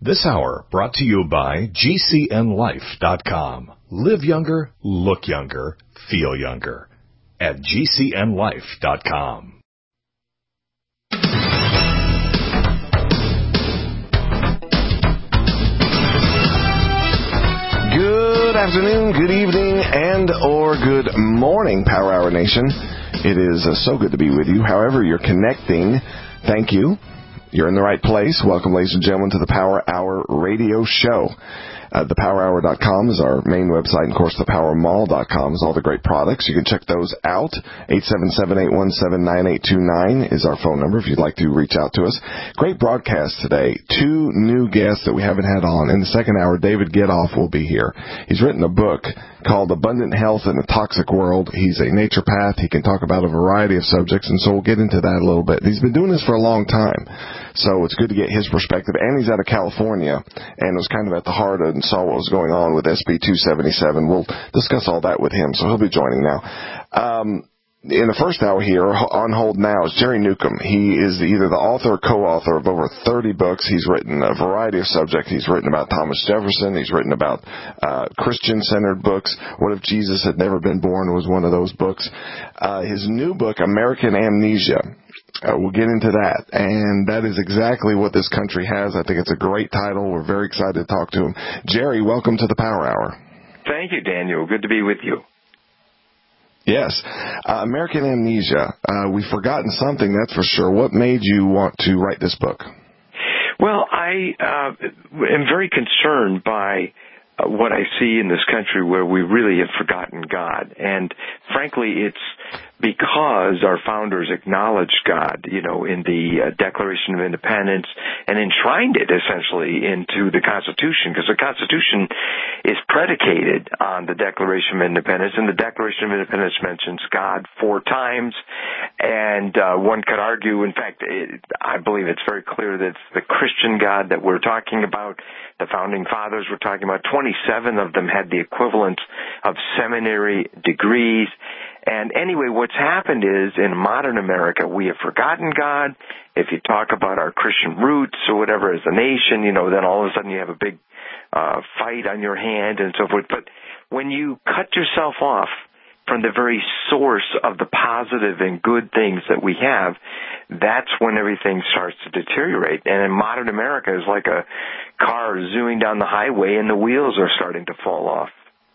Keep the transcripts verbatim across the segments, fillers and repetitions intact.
This hour brought to you by G C N life dot com. Live younger, look younger, feel younger at G C N life dot com. Good afternoon, good evening, and or good morning, Power Hour Nation. It is uh, so good to be with you. However you're connecting, thank you. You're in the right place. Welcome, ladies and gentlemen, to the Power Hour Radio Show. Uh, the power hour dot com is our main website. And, of course, the power mall dot com is all the great products. You can check those out. eight seven seven, eight one seven, nine eight two nine is our phone number if you'd like to reach out to us. Great broadcast today. Two new guests that we haven't had on. In the second hour, David Getoff will be here. He's written a book called Abundant Health in a Toxic World. He's a naturopath. He can talk about a variety of subjects, and so we'll get into that a little bit. He's been doing this for a long time, so it's good to get his perspective. And he's out of California and was kind of at the heart of and saw what was going on with S B two seventy-seven. We'll discuss all that with him, so he'll be joining now. Um, in the first hour here, on hold now, is Jerry Newcomb. He is either the author or co-author of over thirty books. He's written a variety of subjects. He's written about Thomas Jefferson. He's written about uh, Christian-centered books. What If Jesus Had Never Been Born was one of those books. Uh, his new book, American Amnesia. Uh, we'll get into that, and that is exactly what this country has. I think it's a great title. We're very excited to talk to him. Jerry, welcome to the Power Hour. Thank you, Daniel. Good to be with you. Yes. Uh, American Amnesia. Uh, we've forgotten something, that's for sure. What made you want to write this book? Well, I uh, am very concerned by uh, what I see in this country where we really have forgotten God. And frankly, it's because our founders acknowledged God, you know, in the uh, Declaration of Independence and enshrined it essentially into the Constitution, because the Constitution is predicated on the Declaration of Independence, and the Declaration of Independence mentions God four times, and uh, one could argue, in fact, it, I believe it's very clear that it's the Christian God that we're talking about. The Founding Fathers were talking about. twenty-seven of them had the equivalent of seminary degrees. And anyway, what's happened is in modern America, we have forgotten God. If you talk about our Christian roots or whatever as a nation, you know, then all of a sudden you have a big uh, fight on your hand and so forth. But when you cut yourself off from the very source of the positive and good things that we have, that's when everything starts to deteriorate. And in modern America, it's like a car zooming down the highway and the wheels are starting to fall off.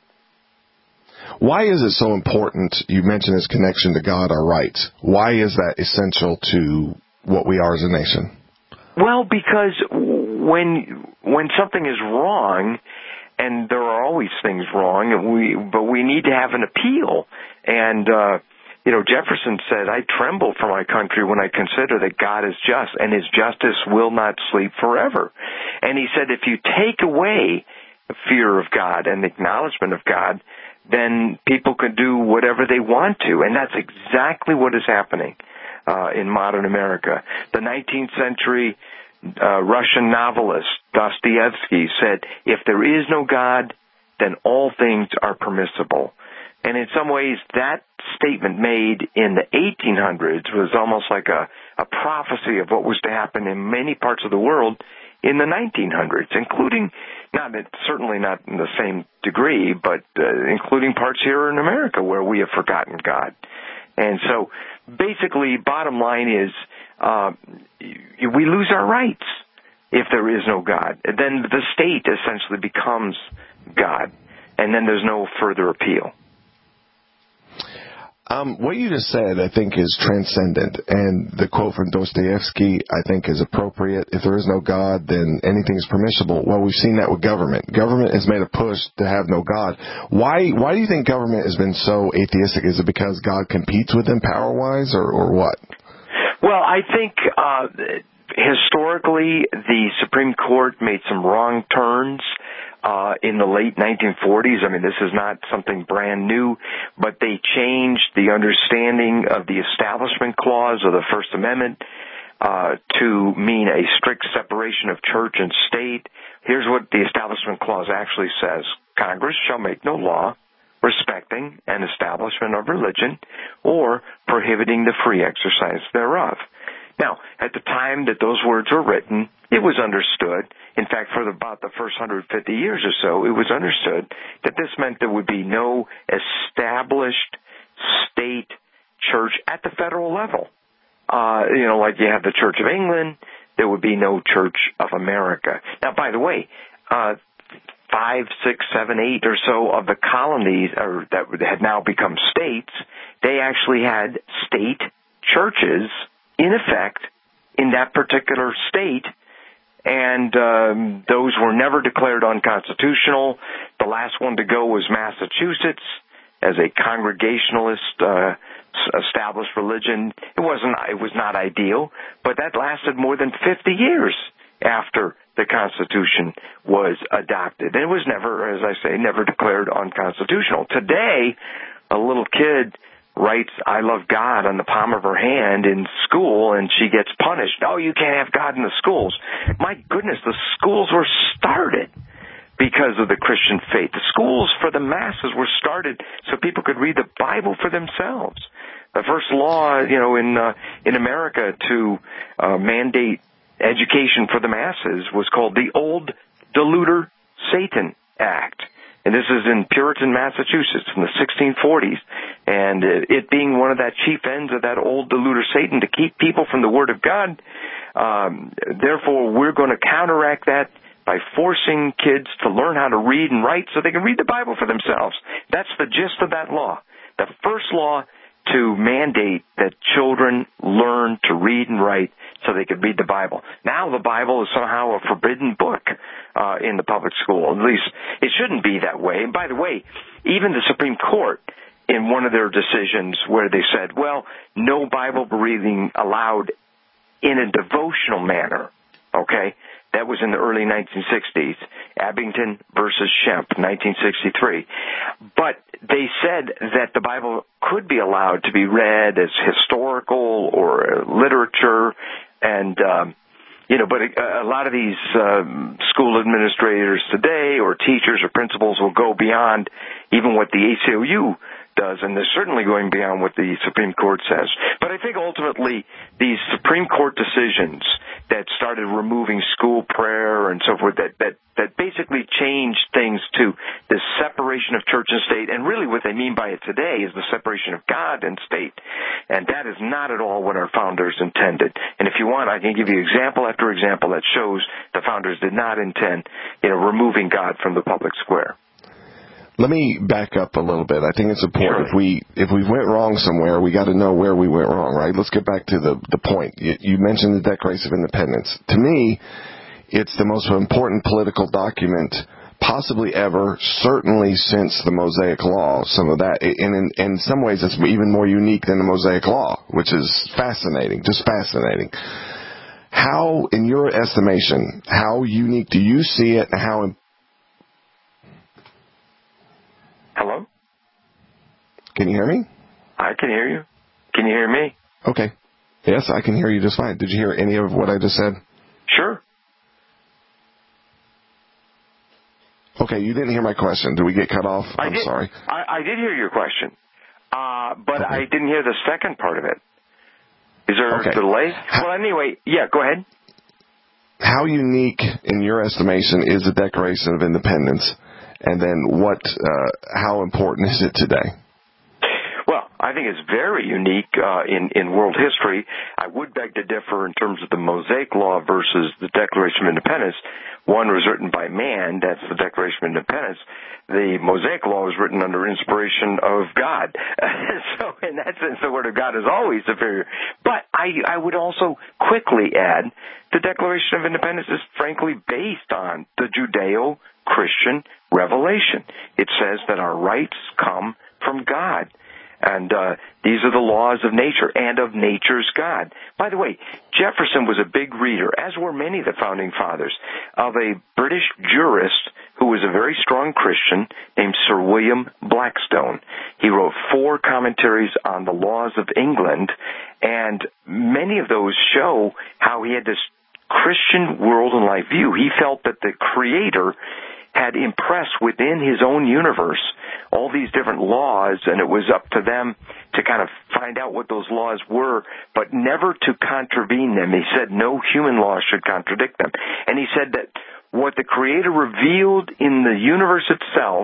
Why is it so important? You mentioned his connection to God, our rights. Why is that essential to what we are as a nation? Well, because when when something is wrong, and there are always things wrong, and we but we need to have an appeal. And uh, you know, Jefferson said, "I tremble for my country when I consider that God is just, and His justice will not sleep forever." And he said, if you take away the fear of God and the acknowledgement of God, then people can do whatever they want to. And that's exactly what is happening uh, in modern America. The nineteenth century uh, Russian novelist Dostoevsky said, if there is no God, then all things are permissible. And in some ways, that statement made in the eighteen hundreds was almost like a, a prophecy of what was to happen in many parts of the world in the nineteen hundreds, including, not certainly not in the same degree, but uh, including parts here in America where we have forgotten God. And so basically, bottom line is uh, we lose our rights if there is no God. Then the state essentially becomes God, and then there's no further appeal. Um, what you just said, I think, is transcendent, and the quote from Dostoevsky, I think, is appropriate. If there is no God, then anything is permissible. Well, we've seen that with government. Government has made a push to have no God. Why Why do you think government has been so atheistic? Is it because God competes with them power-wise, or, or what? Well, I think uh, historically the Supreme Court made some wrong turns Uh, in the late nineteen forties. I mean, this is not something brand new, but they changed the understanding of the Establishment Clause of the First Amendment uh, to mean a strict separation of church and state. Here's what the Establishment Clause actually says. Congress shall make no law respecting an establishment of religion or prohibiting the free exercise thereof. Now, at the time that those words were written, it was understood. In fact, for about the first one hundred fifty years or so, it was understood that this meant there would be no established state church at the federal level. Uh, you know, like you have the Church of England, there would be no Church of America. Now, by the way, uh, five, six, seven, eight or so of the colonies or that had now become states, they actually had state churches in effect in that particular state, and um, those were never declared unconstitutional. The last one to go was Massachusetts as a Congregationalist uh, established religion. It wasn't. It was not ideal, but that lasted more than fifty years after the Constitution was adopted. And it was never, as I say, never declared unconstitutional. Today, a little kid writes, "I love God" on the palm of her hand in school, and she gets punished. "Oh, you can't have God in the schools." My goodness, the schools were started because of the Christian faith. The schools for the masses were started so people could read the Bible for themselves. The first law, you know, in uh, in America to uh, mandate education for the masses was called the Old Deluder Satan Act. And this is in Puritan, Massachusetts in the sixteen forties. And it being one of that chief ends of that old deluder Satan to keep people from the Word of God, um, therefore we're going to counteract that by forcing kids to learn how to read and write so they can read the Bible for themselves. That's the gist of that law. The first law to mandate that children learn to read and write so they could read the Bible. Now the Bible is somehow a forbidden book uh, in the public school. At least it shouldn't be that way. And by the way, even the Supreme Court, in one of their decisions where they said, well, no Bible reading allowed in a devotional manner, okay? That was in the early nineteen sixties, Abington versus Shemp, nineteen sixty-three. But they said that the Bible could be allowed to be read as historical or literature, and um, you know, but a, a lot of these um, school administrators today, or teachers or principals, will go beyond even what the A C L U does, and they're certainly going beyond what the Supreme Court says. But I think ultimately these Supreme Court decisions that started removing school prayer and so forth, that, that, that basically changed things to this separation of church and state, and really what they mean by it today is the separation of God and state. And that is not at all what our founders intended. And if you want, I can give you example after example that shows the founders did not intend, you know, removing God from the public square. Let me back up a little bit. I think it's important. Sure. If we if we went wrong somewhere, we got to know where we went wrong, right? Let's get back to the, the point. You, you mentioned the Declaration of Independence. To me, it's the most important political document possibly ever, certainly since the Mosaic Law, some of that. And in, in some ways, it's even more unique than the Mosaic Law, which is fascinating, just fascinating. How, in your estimation, how unique do you see it, and how important? Hello? Can you hear me? I can hear you. Can you hear me? Okay. Yes, I can hear you just fine. Did you hear any of what I just said? Sure. Okay, you didn't hear my question. Did we get cut off? I I'm did, sorry. I, I did hear your question, uh, but okay. I didn't hear the second part of it. Is there okay. a delay? How, well, anyway, yeah, go ahead. How unique, in your estimation, is the Declaration of Independence? And then what? Uh, how important is it today? Well, I think it's very unique uh, in, in world history. I would beg to differ in terms of the Mosaic Law versus the Declaration of Independence. One was written by man, that's the Declaration of Independence. The Mosaic Law was written under inspiration of God. So in that sense, the Word of God is always superior. But I, I would also quickly add the Declaration of Independence is frankly based on the Judeo-Christian revelation. It says that our rights come from God. And uh, these are the laws of nature and of nature's God. By the way, Jefferson was a big reader, as were many of the Founding Fathers, of a British jurist who was a very strong Christian named Sir William Blackstone. He wrote four commentaries on the laws of England, and many of those show how he had this Christian world and life view. He felt that the Creator had impressed within his own universe all these different laws, and it was up to them to kind of find out what those laws were, but never to contravene them. He said no human law should contradict them. And he said that what the Creator revealed in the universe itself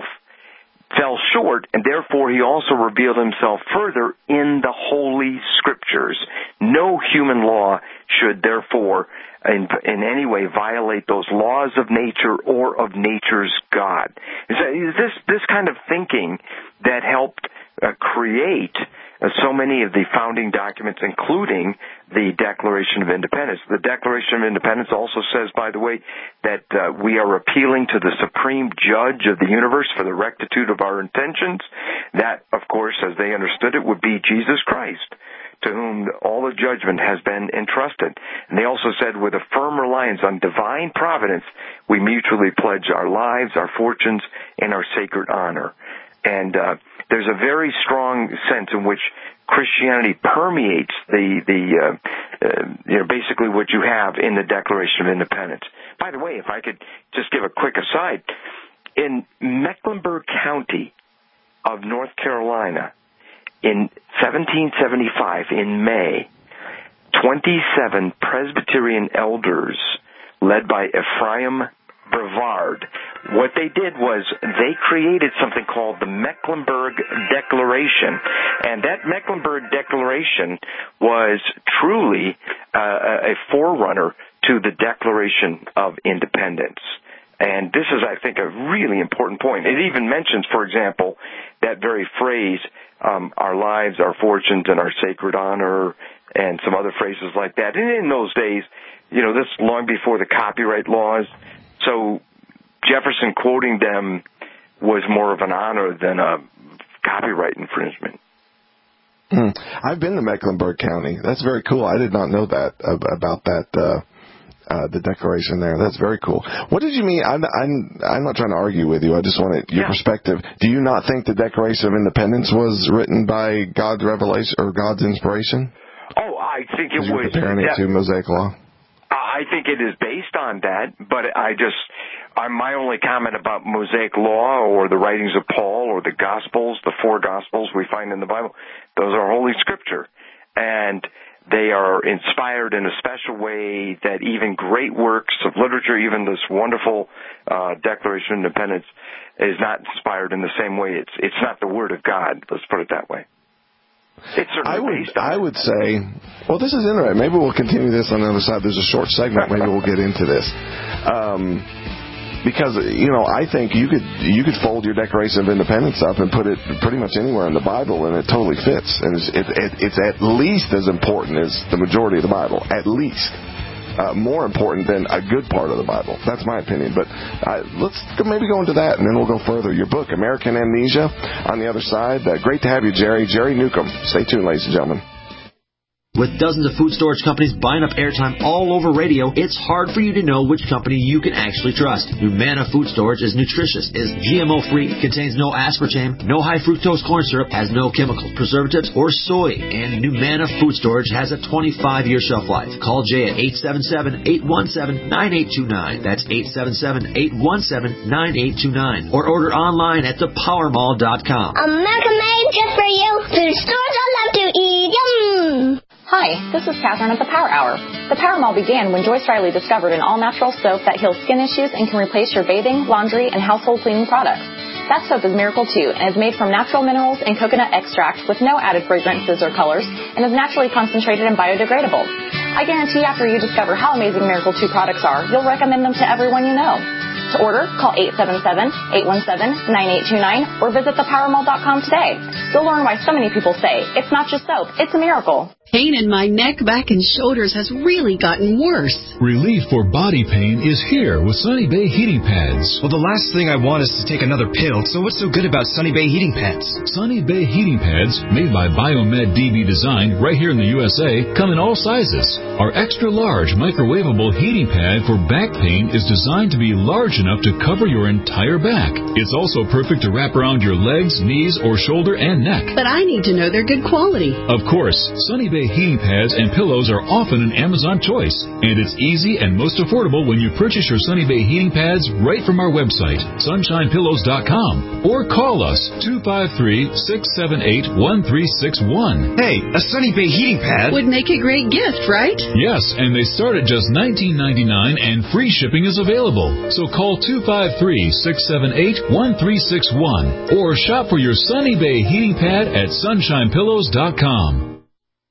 fell short, and therefore he also revealed himself further in the Holy Scriptures. No human law should therefore in, in any way violate those laws of nature or of nature's God. Is this this kind of thinking that helped uh, create uh, so many of the founding documents, including the Declaration of Independence. The Declaration of Independence also says, by the way, that uh, we are appealing to the supreme judge of the universe for the rectitude of our intentions. That, of course, as they understood it, would be Jesus Christ, to whom all the judgment has been entrusted. And they also said, with a firm reliance on divine providence, we mutually pledge our lives, our fortunes, and our sacred honor. And uh, there's a very strong sense in which Christianity permeates the, the uh, uh, you know, basically what you have in the Declaration of Independence. By the way, if I could just give a quick aside, in Mecklenburg County of North Carolina, in seventeen seventy-five, in May, twenty-seven Presbyterian elders, led by Ephraim Brevard, what they did was they created something called the Mecklenburg Declaration. And that Mecklenburg Declaration was truly uh, a forerunner to the Declaration of Independence. And this is, I think, a really important point. It even mentions, for example, that very phrase, um, our lives, our fortunes, and our sacred honor, and some other phrases like that. And in those days, you know, this long before the copyright laws, so Jefferson quoting them was more of an honor than a copyright infringement. Hmm. I've been to Mecklenburg County. That's very cool. I did not know that about that. Uh, Uh, the declaration there. That's very cool. What did you mean? I'm, I'm, I'm not trying to argue with you. I just wanted your yeah. perspective. Do you not think the Declaration of Independence was written by God's revelation or God's inspiration? Oh, I think it was. You're comparing it to Mosaic Law? I think it is based on that, but I just, I'm, my only comment about Mosaic Law or the writings of Paul or the Gospels, the four Gospels we find in the Bible, those are Holy Scripture. And they are inspired in a special way that even great works of literature, even this wonderful uh, Declaration of Independence, is not inspired in the same way. It's it's not the Word of God. Let's put it that way. It's certainly I would, based on I it. would say, well, this is interesting. Maybe we'll continue this on the other side. There's a short segment. Maybe we'll get into this. Um, Because, you know, I think you could you could fold your Declaration of Independence up and put it pretty much anywhere in the Bible, and it totally fits. And it's, it, it, it's at least as important as the majority of the Bible, at least. Uh, more important than a good part of the Bible. That's my opinion. But uh, let's maybe go into that, and then we'll go further. Your book, American Amnesia, on the other side. Uh, great to have you, Jerry. Jerry Newcomb. Stay tuned, ladies and gentlemen. With dozens of food storage companies buying up airtime all over radio, it's hard for you to know which company you can actually trust. Numanna Food Storage is nutritious, is G M O-free, contains no aspartame, no high fructose corn syrup, has no chemicals, preservatives, or soy. And Numanna Food Storage has a twenty-five year shelf life. Call Jay at eight seven seven, eight one seven, nine eight two nine. That's eight seven seven, eight one seven, nine eight two nine. Or order online at the power mall dot com. American made just for you. Food stores I love to eat. Yum! Hi, this is Catherine at the Power Hour. The Power Mall began when Joyce Riley discovered an all-natural soap that heals skin issues and can replace your bathing, laundry, and household cleaning products. That soap is Miracle two and is made from natural minerals and coconut extract with no added fragrances or colors and is naturally concentrated and biodegradable. I guarantee after you discover how amazing Miracle two products are, you'll recommend them to everyone you know. To order, call eight seven seven, eight one seven, nine eight two nine or visit the power mall dot com today. You'll learn why so many people say, it's not just soap, it's a miracle. Pain in my neck, back, and shoulders has really gotten worse. Relief for body pain is here with Sunny Bay Heating Pads. Well, the last thing I want is to take another pill, so what's so good about Sunny Bay Heating Pads? Sunny Bay Heating Pads, made by Biomed D B Design right here in the U S A, come in all sizes. Our extra-large microwavable heating pad for back pain is designed to be large enough to cover your entire back. It's also perfect to wrap around your legs, knees, or shoulder and neck. But I need to know they're good quality. Of course, Sunny Bay Bay heating pads and pillows are often an Amazon choice, and it's easy and most affordable when you purchase your Sunny Bay heating pads right from our website, sunshine pillows dot com, or call us two five three, six seven eight, one three six one. Hey, a Sunny Bay heating pad would make a great gift, right? Yes, and they start at just nineteen ninety-nine dollars and free shipping is available. So call two five three, six seven eight, one three six one or shop for your Sunny Bay heating pad at sunshine pillows dot com.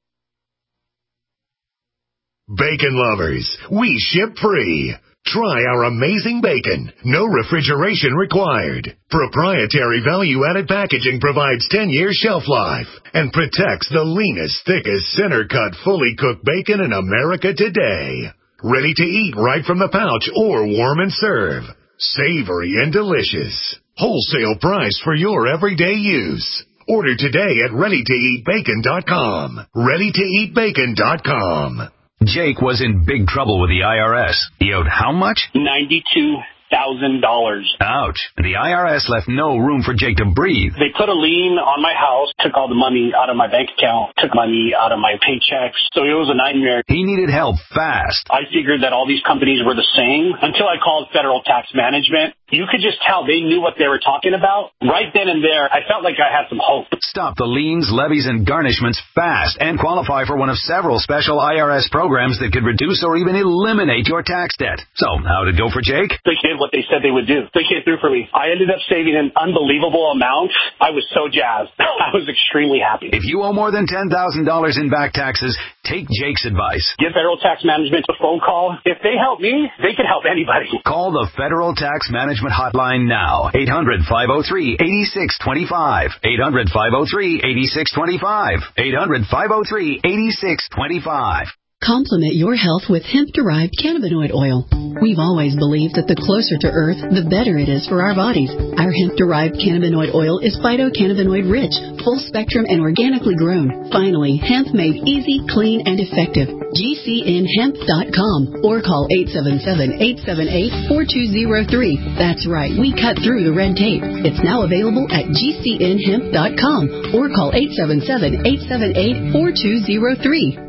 Bacon lovers, we ship free. Try our amazing bacon. No refrigeration required. Proprietary value-added packaging provides ten years shelf life and protects the leanest, thickest, center-cut, fully cooked bacon in America today. Ready to eat right from the pouch or warm and serve. Savory and delicious. Wholesale price for your everyday use. Order today at ready to eat bacon dot com. ready to eat bacon dot com. Jake was in big trouble with the I R S. He owed how much? ninety-two thousand dollars. Ouch. The I R S left no room for Jake to breathe. They put a lien on my house, took all the money out of my bank account, took money out of my paychecks. So it was a nightmare. He needed help fast. I figured that all these companies were the same until I called Federal Tax Management. You could just tell they knew what they were talking about. Right then and there, I felt like I had some hope. Stop the liens, levies, and garnishments fast and qualify for one of several special I R S programs that could reduce or even eliminate your tax debt. So, how did it go for Jake? They did what they said they would do. They came through for me. I ended up saving an unbelievable amount. I was so jazzed. I was extremely happy. If you owe more than ten thousand dollars in back taxes, take Jake's advice. Give Federal Tax Management a phone call. If they help me, they can help anybody. Call the Federal Tax Management hotline now. eight hundred, five oh three, eight six two five. eight hundred, five oh three, eight six two five. eight hundred, five oh three, eight six two five. Complement your health with hemp-derived cannabinoid oil. We've always believed that the closer to Earth, the better it is for our bodies. Our hemp-derived cannabinoid oil is phytocannabinoid-rich, full-spectrum, and organically grown. Finally, hemp made easy, clean, and effective. G C N hemp dot com or call eight seven seven, eight seven eight, four two zero three. That's right, we cut through the red tape. It's now available at G C N hemp dot com or call eight seven seven, eight seven eight, four two zero three.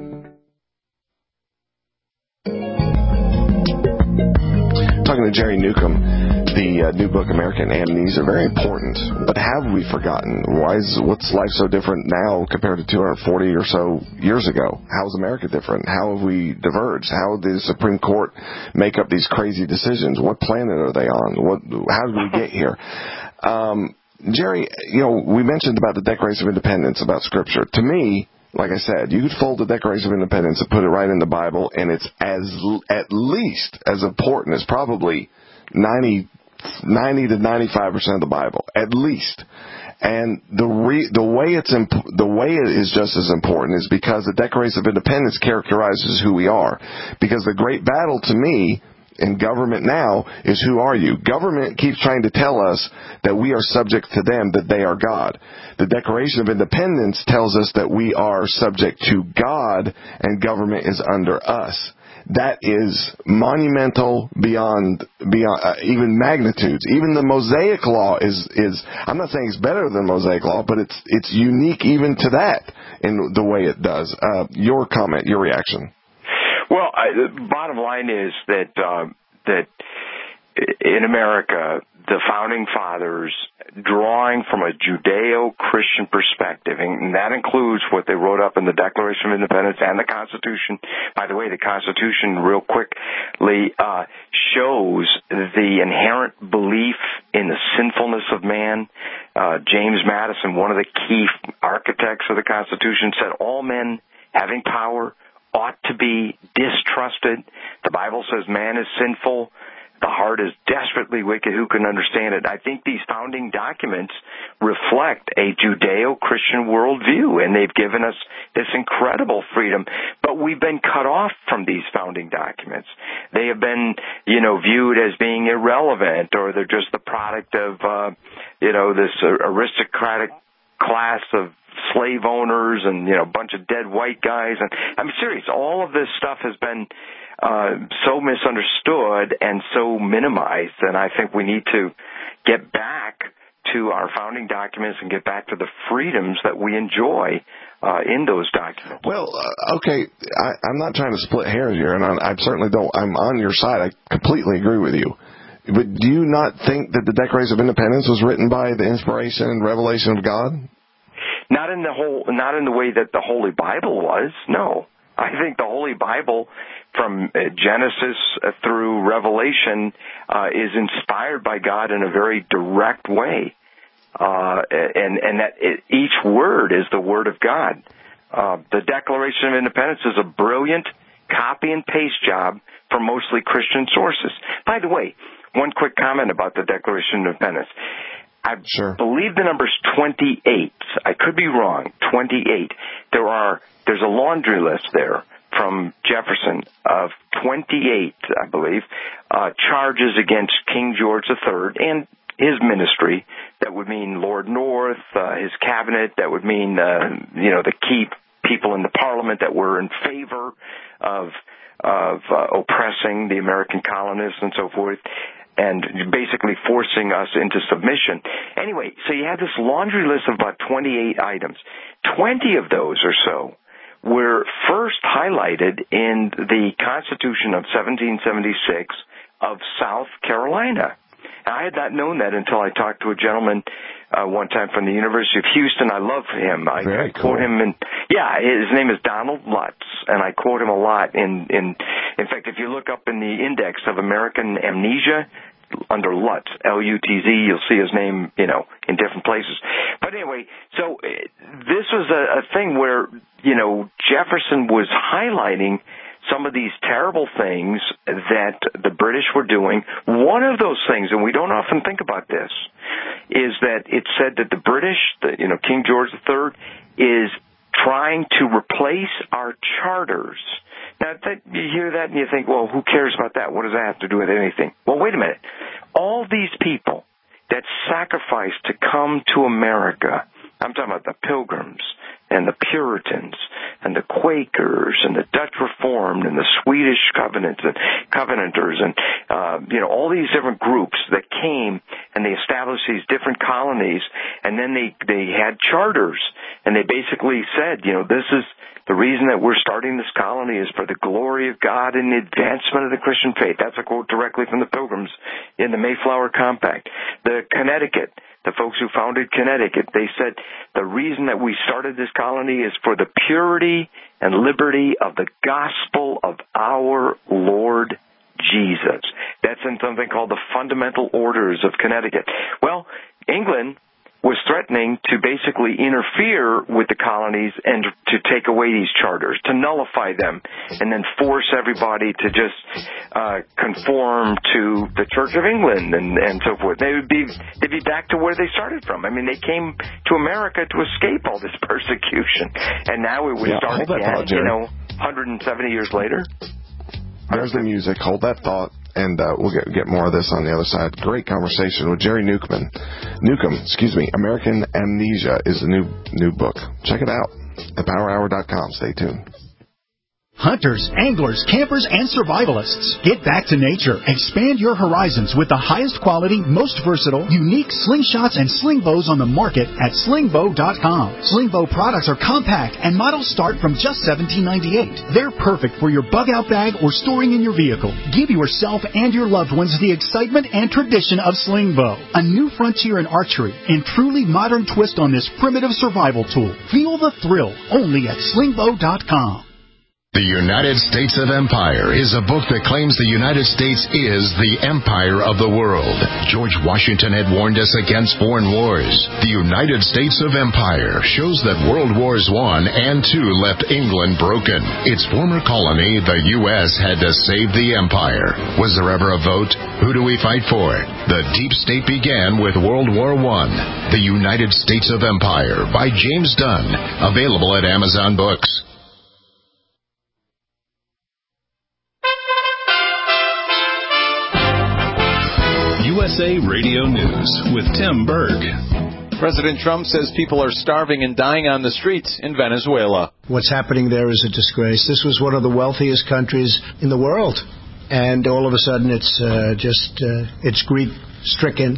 Talking to Jerry Newcomb, the uh, new book, American Amnesia, very important. But have we forgotten? Why is what's life so different now compared to two hundred forty or so years ago? How is America different? How have we diverged? How did the Supreme Court make up these crazy decisions? What planet are they on? What? How did we get here? Um, Jerry, you know, we mentioned about the Declaration of Independence, about Scripture. To me, like I said, you could fold the Declaration of Independence and put it right in the Bible, and it's as at least as important as probably ninety, ninety to ninety-five percent of the Bible, at least. And the re, the way it's imp, the way it is just as important is because the Declaration of Independence characterizes who we are. Because the great battle to me in government now is, who are you? Government keeps trying to tell us that we are subject to them, that they are God. The Declaration of Independence tells us that we are subject to God and government is under us. That is monumental beyond beyond uh, even magnitudes. Even the Mosaic Law is is I'm not saying it's better than Mosaic Law, but it's it's unique even to that in the way it does. Uh, your comment, your reaction. Well, I, the bottom line is that uh, that in America, the founding fathers, drawing from a Judeo-Christian perspective, and that includes what they wrote up in the Declaration of Independence and the Constitution. By the way, the Constitution, real quickly, uh, shows the inherent belief in the sinfulness of man. Uh, James Madison, one of the key architects of the Constitution, said all men having power ought to be distrusted. The Bible says man is sinful. The heart is desperately wicked. Who can understand it? I think these founding documents reflect a Judeo-Christian worldview, and they've given us this incredible freedom. But we've been cut off from these founding documents. They have been, you know, viewed as being irrelevant, or they're just the product of, uh, you know, this aristocratic class of slave owners and, you know, a bunch of dead white guys. And I'm serious, all of this stuff has been uh, so misunderstood and so minimized, and I think we need to get back to our founding documents and get back to the freedoms that we enjoy uh, in those documents. Well, uh, okay, I, I'm not trying to split hairs here, and I, I certainly don't. I'm on your side. I completely agree with you. But do you not think that the Declaration of Independence was written by the inspiration and revelation of God? Not in the whole, not in the way that the Holy Bible was. No, I think the Holy Bible, from Genesis through Revelation, uh, is inspired by God in a very direct way. Uh, and, and that it, each word is the Word of God. Uh, the Declaration of Independence is a brilliant copy and paste job from mostly Christian sources. By the way, one quick comment about the Declaration of Independence. I sure. believe the number's twenty-eight. I could be wrong. twenty-eight. There are, there's a laundry list there from Jefferson of twenty-eight, I believe, uh, charges against King George the Third and his ministry. That would mean Lord North, uh, his cabinet. That would mean, uh, you know, the key people in the Parliament that were in favor of of uh, oppressing the American colonists and so forth, and basically forcing us into submission. Anyway, so you have this laundry list of about twenty-eight items. twenty of those or so were first highlighted in the Constitution of seventeen seventy-six of South Carolina. I had not known that until I talked to a gentleman uh, one time from the University of Houston. I love him. I, Very I quote cool. him in, yeah, his name is Donald Lutz, and I quote him a lot in, in, in fact, if you look up in the index of American amnesia, under Lutz, L U T Z, you'll see his name, you know, in different places. But anyway, so uh, this was a, a thing where, you know, Jefferson was highlighting some of these terrible things that the British were doing. One of those things, and we don't often think about this, is that it said that the British, the, you know, King George the Third, is trying to replace our charters. Now, that, you hear that and you think, well, who cares about that? What does that have to do with anything? Well, wait a minute. All these people that sacrificed to come to America, I'm talking about the Pilgrims and the Puritans and the Quakers and the Dutch Reformed and the Swedish Covenants and Covenanters and, uh, you know, all these different groups that came and they established these different colonies, and then they, they had charters, and they basically said, you know, this is the reason that we're starting this colony is for the glory of God and the advancement of the Christian faith. That's a quote directly from the Pilgrims in the Mayflower Compact. The Connecticut, the folks who founded Connecticut, they said the reason that we started this colony is for the purity and liberty of the gospel of our Lord Jesus. That's in something called the Fundamental Orders of Connecticut. Well, England was threatening to basically interfere with the colonies and to take away these charters, to nullify them, and then force everybody to just uh, conform to the Church of England and, and so forth. They would be they'd be back to where they started from. I mean, they came to America to escape all this persecution, and now it would yeah, start again. Thought, you know, one hundred seventy years later. There's the music. Hold that thought. And uh, we'll get get more of this on the other side. Great conversation with Jerry Newcomb. Newcomb, excuse me. American Amnesia is the new new book. Check it out at power hour dot com. Stay tuned. Hunters, anglers, campers, and survivalists. Get back to nature. Expand your horizons with the highest quality, most versatile, unique slingshots and sling bows on the market at sling bow dot com. Sling bow products are compact and models start from just seventeen ninety-eight. They're perfect for your bug-out bag or storing in your vehicle. Give yourself and your loved ones the excitement and tradition of sling bow. A new frontier in archery and truly modern twist on this primitive survival tool. Feel the thrill only at sling bow dot com. The United States of Empire is a book that claims the United States is the empire of the world. George Washington had warned us against foreign wars. The United States of Empire shows that World Wars One and Two left England broken. Its former colony, the U S, had to save the empire. Was there ever a vote? Who do we fight for? The deep state began with World War One. The United States of Empire by James Dunn. Available at Amazon Books. U S A Radio News with Tim Berg. President Trump says people are starving and dying on the streets in Venezuela. What's happening there is a disgrace. This was one of the wealthiest countries in the world, and all of a sudden it's uh, just uh, it's grief-stricken.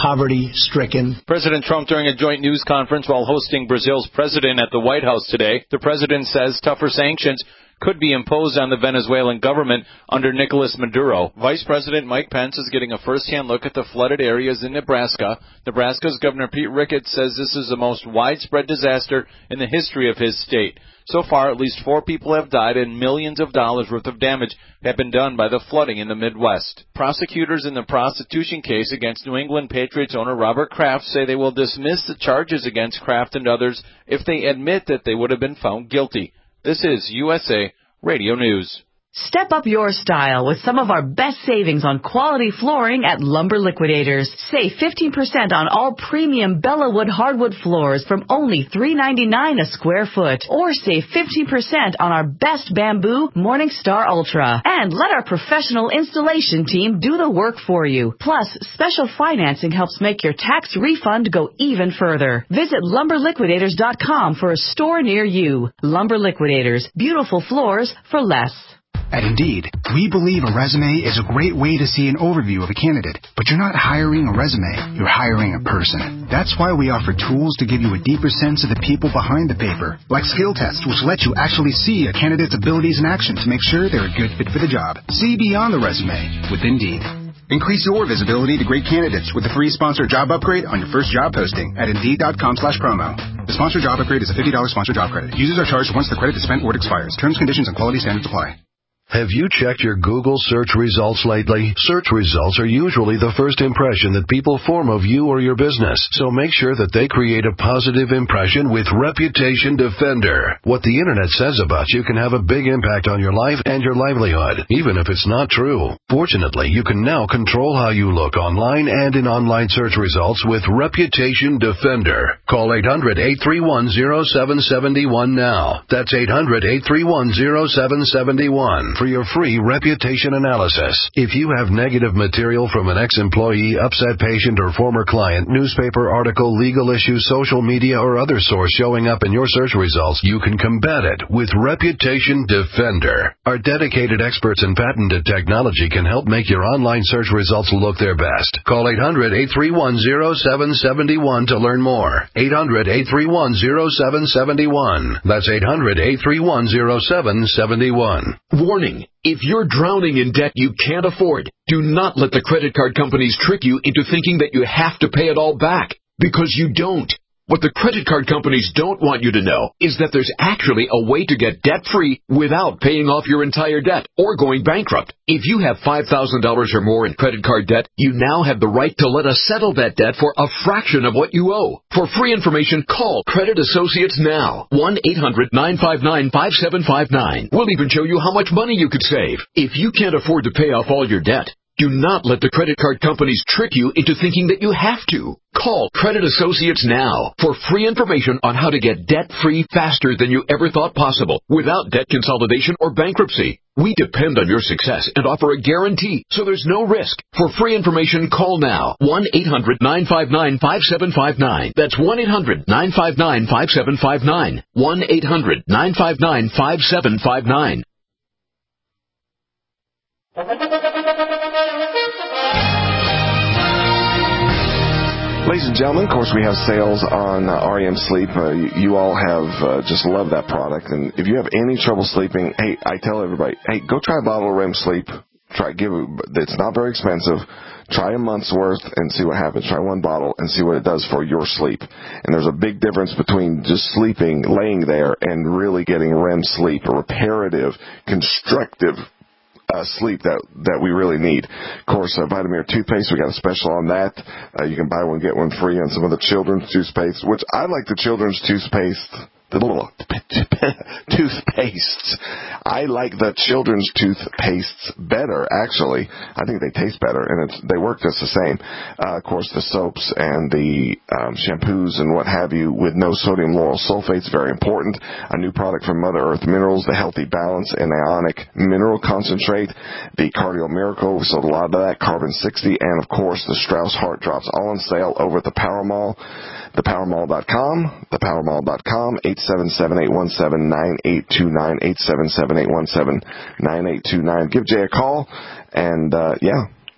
poverty-stricken. President Trump during a joint news conference while hosting Brazil's president at the White House today. The president says tougher sanctions could be imposed on the Venezuelan government under Nicolas Maduro. Vice President Mike Pence is getting a first-hand look at the flooded areas in Nebraska. Nebraska's Governor Pete Ricketts says this is the most widespread disaster in the history of his state. So far, at least four people have died and millions of dollars worth of damage have been done by the flooding in the Midwest. Prosecutors in the prostitution case against New England Patriots owner Robert Kraft say they will dismiss the charges against Kraft and others if they admit that they would have been found guilty. This is U S A Radio News. Step up your style with some of our best savings on quality flooring at Lumber Liquidators. Save fifteen percent on all premium Bellawood hardwood floors from only three ninety-nine a square foot. Or save fifteen percent on our best bamboo Morningstar Ultra. And let our professional installation team do the work for you. Plus, special financing helps make your tax refund go even further. Visit lumber liquidators dot com for a store near you. Lumber Liquidators. Beautiful floors for less. At Indeed, we believe a resume is a great way to see an overview of a candidate, but you're not hiring a resume, you're hiring a person. That's why we offer tools to give you a deeper sense of the people behind the paper, like skill tests, which let you actually see a candidate's abilities in action to make sure they're a good fit for the job. See beyond the resume with Indeed. Increase your visibility to great candidates with a free sponsored job upgrade on your first job posting at Indeed.com slash promo. The sponsored job upgrade is a fifty dollars sponsored job credit. Users are charged once the credit is spent or it expires. Terms, conditions, and quality standards apply. Have you checked your Google search results lately? Search results are usually the first impression that people form of you or your business, so make sure that they create a positive impression with Reputation Defender. What the Internet says about you can have a big impact on your life and your livelihood, even if it's not true. Fortunately, you can now control how you look online and in online search results with Reputation Defender. Call eight hundred, eight three one, zero seven seven one now. That's eight hundred, eight three one, zero seven seven one. For your free reputation analysis. If you have negative material from an ex-employee, upset patient, or former client, newspaper article, legal issue, social media, or other source showing up in your search results, you can combat it with Reputation Defender. Our dedicated experts in patented technology can help make your online search results look their best. Call eight hundred, eight three one, zero seven seven one to learn more. eight hundred, eight three one, zero seven seven one. That's eight hundred, eight three one, zero seven seven one. Warning. If you're drowning in debt you can't afford, do not let the credit card companies trick you into thinking that you have to pay it all back, because you don't. What the credit card companies don't want you to know is that there's actually a way to get debt-free without paying off your entire debt or going bankrupt. If you have five thousand dollars or more in credit card debt, you now have the right to let us settle that debt for a fraction of what you owe. For free information, call Credit Associates now. one eight hundred, nine five nine, five seven five nine. We'll even show you how much money you could save. If you can't afford to pay off all your debt, do not let the credit card companies trick you into thinking that you have to. Call Credit Associates now for free information on how to get debt-free faster than you ever thought possible without debt consolidation or bankruptcy. We depend on your success and offer a guarantee, so there's no risk. For free information, call now. one eight hundred, nine five nine, five seven five nine. That's one eight hundred, nine five nine, five seven five nine. one eight hundred, nine five nine, five seven five nine. Ladies and gentlemen, of course, we have sales on uh, R E M Sleep. Uh, you, you all have uh, just loved that product. And if you have any trouble sleeping, hey, I tell everybody, hey, go try a bottle of R E M Sleep. Try, give it, it's not very expensive. Try a month's worth and see what happens. Try one bottle and see what it does for your sleep. And there's a big difference between just sleeping, laying there, and really getting R E M sleep, a reparative, constructive Uh, sleep that that we really need. Of course, uh, Vitamir toothpaste, we got a special on that. Uh, you can buy one, get one free on some of the children's toothpaste, which I like the children's toothpaste, the little toothpastes. I like the children's toothpastes better, actually. I think they taste better, and it's, they work just the same. Uh, of course, the soaps and the um, shampoos and what have you with no sodium lauryl sulfate is very important. A new product from Mother Earth Minerals, the Healthy Balance and Ionic Mineral Concentrate, the Cardio Miracle, we sold a lot of that, Carbon sixty, and, of course, the Strauss Heart Drops, all on sale over at the Power Mall. the power mall dot com, the power mall dot com, eight seven seven, eight one seven, nine eight two nine, eight seven seven, eight one seven, nine eight two nine. Give Jay a call, and, uh, yeah,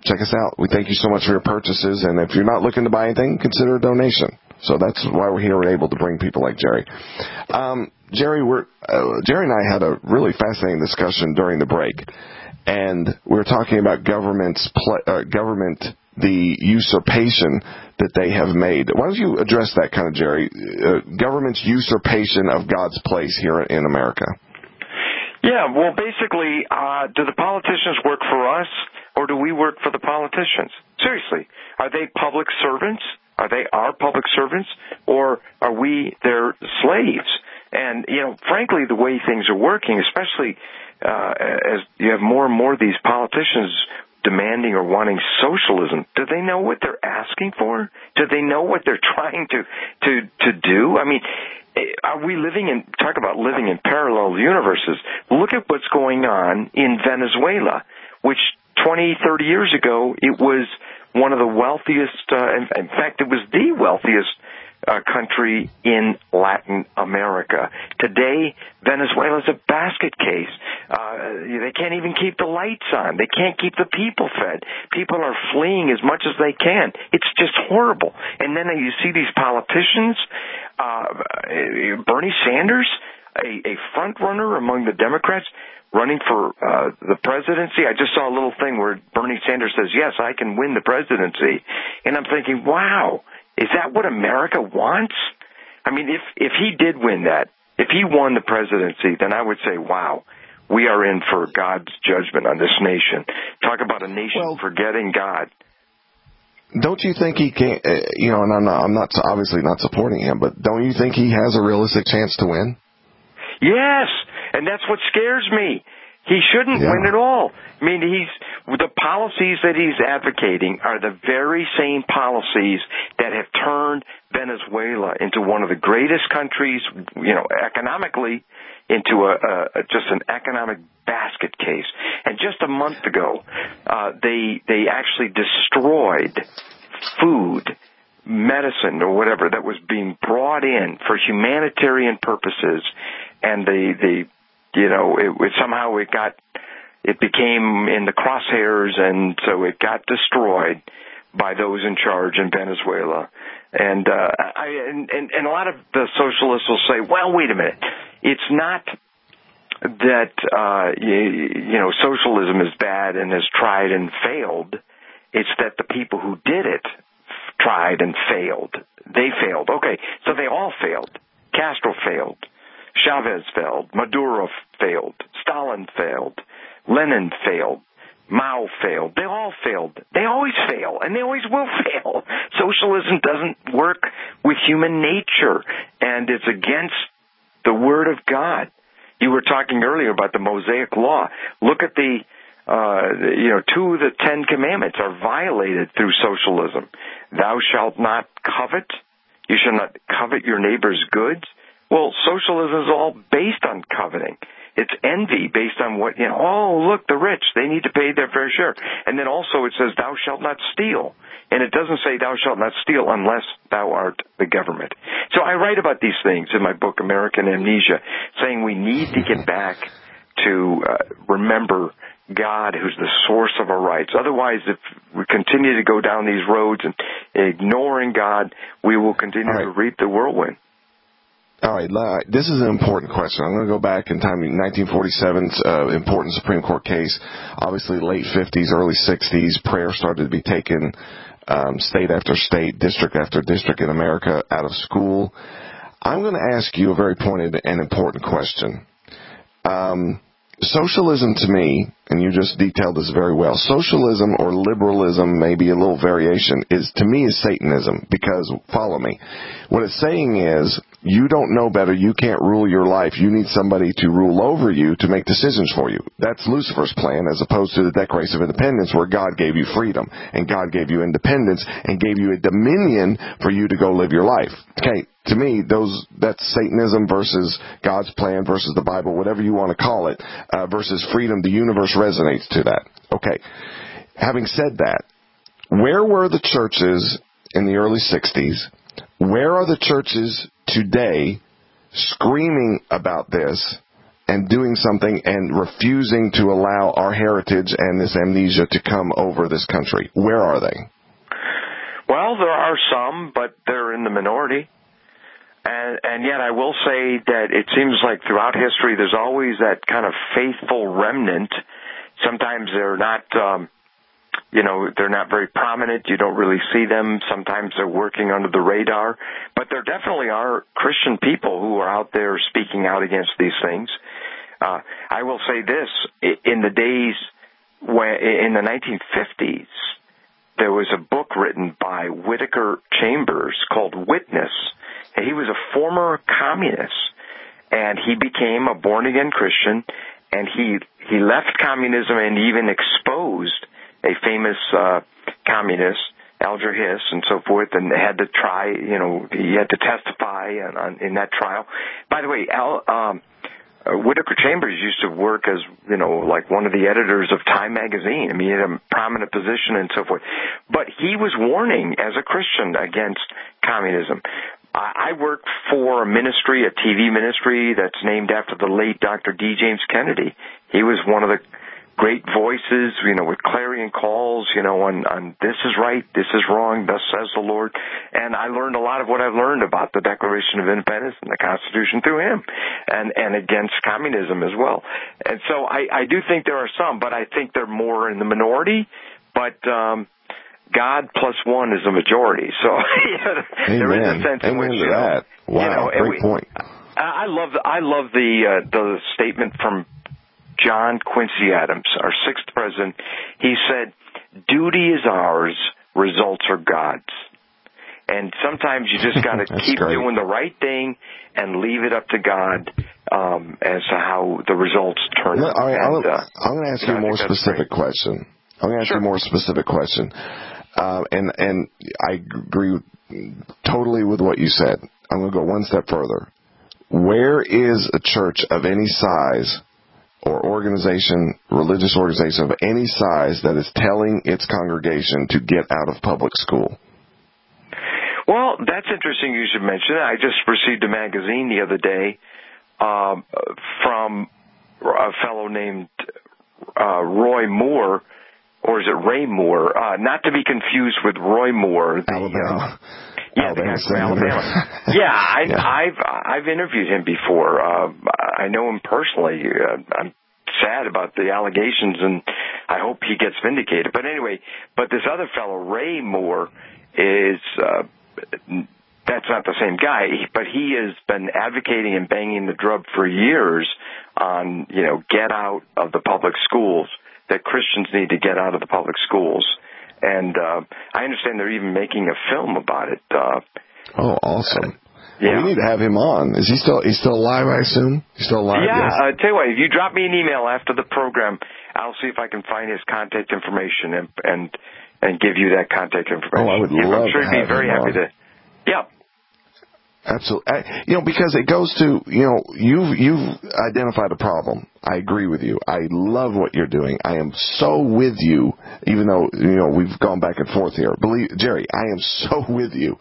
check us out. We thank you so much for your purchases, and if you're not looking to buy anything, consider a donation. So that's why we're here and able to bring people like Jerry. Um, Jerry, we're, uh, Jerry and I had a really fascinating discussion during the break, and we were talking about government's pl- uh, government, the usurpation that they have made. Why don't you address that kind of, Jerry? Uh, government's usurpation of God's place here in America. Yeah, well, basically, uh, do the politicians work for us, or do we work for the politicians? Seriously, are they public servants? Are they our public servants, or are we their slaves? And, you know, frankly, the way things are working, especially uh, as you have more and more of these politicians demanding or wanting socialism, do they know what they're asking for? Do they know what they're trying to to to do? I mean, are we living in, talk about living in parallel universes. Look at what's going on in Venezuela, which twenty, thirty years ago, it was one of the wealthiest, uh, in, in fact, it was the wealthiest uh, country in Latin America. Today, Venezuela is a basket case. Uh, they can't even keep the lights on. They can't keep the people fed. People are fleeing as much as they can. It's just horrible. And then you see these politicians, uh, Bernie Sanders, a, a front runner among the Democrats, running for uh, the presidency. I just saw a little thing where Bernie Sanders says, yes, I can win the presidency. And I'm thinking, wow, is that what America wants? I mean, if, if he did win that, if he won the presidency, then I would say, wow, we are in for God's judgment on this nation. Talk about a nation well, forgetting God. Don't you think he can, uh, you know, and I'm not, I'm not obviously not supporting him, but don't you think he has a realistic chance to win? Yes, and that's what scares me. He shouldn't yeah. win at all. I mean, he's the policies that he's advocating are the very same policies that have turned Venezuela into one of the greatest countries, you know, economically, into a, a just an economic basket case. And just a month ago, uh, they they actually destroyed food, medicine, or whatever that was being brought in for humanitarian purposes. And the, the, you know, it, it somehow it got, it became in the crosshairs, and so it got destroyed by those in charge in Venezuela. And, uh, I, and, and, and a lot of the socialists will say, well, wait a minute. It's not that, uh, you, you know, socialism is bad and has tried and failed. It's that the people who did it tried and failed. They failed. Okay, so they all failed. Castro failed. Chavez failed. Maduro failed. Stalin failed. Lenin failed. Mao failed. They all failed. They always fail, and they always will fail. Socialism doesn't work with human nature, and it's against the Word of God. You were talking earlier about the Mosaic Law. Look at the, uh, you know, two of the Ten Commandments are violated through socialism. Thou shalt not covet. You shall not covet your neighbor's goods. Well, socialism is all based on coveting. It's envy based on what, you know, oh, look, the rich, they need to pay their fair share. And then also it says, thou shalt not steal. And it doesn't say thou shalt not steal unless thou art the government. So I write about these things in my book, American Amnesia, saying we need to get back to uh, remember God, who's the source of our rights. Otherwise, if we continue to go down these roads and ignoring God, we will continue right. to reap the whirlwind. All right, this is an important question. I'm going to go back in time, nineteen forty-seven's uh, important Supreme Court case. Obviously, late fifties, early sixties, prayer started to be taken um, state after state, district after district in America out of school. I'm going to ask you a very pointed and important question. Um, socialism to me, and you just detailed this very well, socialism or liberalism, maybe a little variation, is to me is Satanism, because, follow me, what it's saying is you don't know better, you can't rule your life, you need somebody to rule over you to make decisions for you. That's Lucifer's plan, as opposed to the Declaration of Independence, where God gave you freedom, and God gave you independence, and gave you a dominion for you to go live your life. Okay, to me, those that's Satanism versus God's plan versus the Bible, whatever you want to call it, uh, versus freedom. The universe resonates to that. Okay, having said that, where were the churches in the early sixties? Where are the churches today screaming about this and doing something and refusing to allow our heritage and this amnesia to come over this country? Where are they? Well, there are some, but they're in the minority. And, and yet I will say that it seems like throughout history there's always that kind of faithful remnant. Sometimes they're not, um, you know, they're not very prominent. You don't really see them. Sometimes they're working under the radar. But there definitely are Christian people who are out there speaking out against these things. Uh, I will say this, in the days when, in the nineteen fifties, there was a book written by Whittaker Chambers called Witness. He was a former communist, and he became a born-again Christian, and he he left communism and even exposed a famous uh, communist, Alger Hiss, and so forth, and had to try, you know, he had to testify in, on, in that trial. By the way, Al, um, uh, Whittaker Chambers used to work as, you know, like one of the editors of Time magazine. I mean, he had a prominent position and so forth. But he was warning as a Christian against communism. I work for a ministry, a T V ministry that's named after the late Doctor D. James Kennedy. He was one of the great voices, you know, with clarion calls, you know, on, on this is right, this is wrong, thus says the Lord. And I learned a lot of what I've learned about the Declaration of Independence and the Constitution through him, and, and against communism as well. And so I, I do think there are some, but I think they're more in the minority. But um God plus one is a majority, so there is a sense in Amen which to that. Wow, you know, great we, point. I love the, I love the uh, the statement from John Quincy Adams, our sixth president. He said, "Duty is ours, results are God's." And sometimes you just got to keep great. doing the right thing and leave it up to God um, as to how the results turn out. All right, and, uh, uh, I'm going to ask you a more specific question. I'm going to ask sure. you a more specific question. Uh, and, and I agree with, totally with what you said. I'm going to go one step further. Where is a church of any size or organization, religious organization of any size that is telling its congregation to get out of public school? Well, that's interesting you should mention it. I just received a magazine the other day um, from a fellow named uh, Roy Moore, or is it Ray Moore? Uh, not to be confused with Roy Moore, the, Alabama. Uh, yeah, Alabama the guy from Alabama. yeah, I, yeah, I've I've interviewed him before. Uh, I know him personally. Uh, I'm sad about the allegations, and I hope he gets vindicated. But anyway, but this other fellow, Ray Moore, is uh, that's not the same guy, but he has been advocating and banging the drum for years on, you know, get out of the public schools. That Christians need to get out of the public schools. And uh, I understand they're even making a film about it. Uh, oh, awesome. Uh, yeah. Well, we need to have him on. Is he still he's still alive, I assume? He's still alive? Yeah, yes? uh, tell you what, if you drop me an email after the program, I'll see if I can find his contact information and and, and give you that contact information. Oh, I would yeah, love I'm sure to he'd have be very him happy on. to. Yeah. Absolutely. I, you know, because it goes to, you know, you've, you've identified a problem. I agree with you. I love what you're doing. I am so with you, even though, you know, we've gone back and forth here. Believe, Jerry, I am so with you.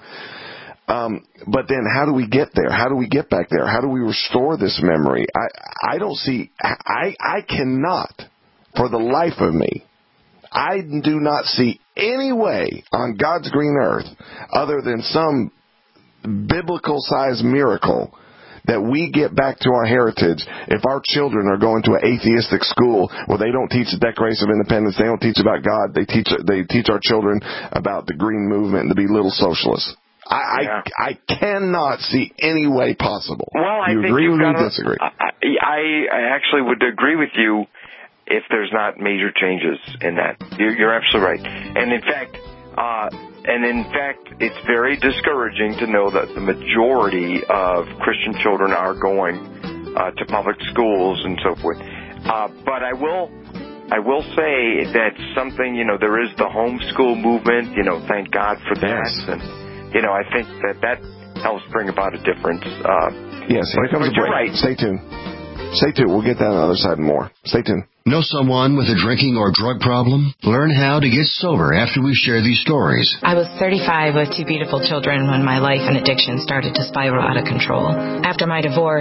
Um, but then how do we get there? How do we get back there? How do we restore this memory? I, I don't see, I, I cannot, for the life of me, I do not see any way on God's green earth other than some biblical-sized miracle that we get back to our heritage if our children are going to an atheistic school where they don't teach the Declaration of Independence, they don't teach about God, they teach they teach our children about the green movement and to be little socialists. I, yeah. I, I cannot see any way possible. Well, I you think agree you've with got me? to, Disagree? I, I, I actually would agree with you if there's not major changes in that. You're, you're absolutely right. And in fact, uh, And in fact, it's very discouraging to know that the majority of Christian children are going uh, to public schools and so forth. Uh, but I will, I will say that something, you know, there is the homeschool movement. You know, thank God for that. Yes. And you know, I think that that helps bring about a difference. Uh, yes, here but, comes but a break. You're right. Stay tuned. Stay tuned. We'll get that on the other side and more. Stay tuned. Know someone with a drinking or drug problem? Learn how to get sober after we share these stories. I was thirty-five with two beautiful children when my life and addiction started to spiral out of control. After my divorce,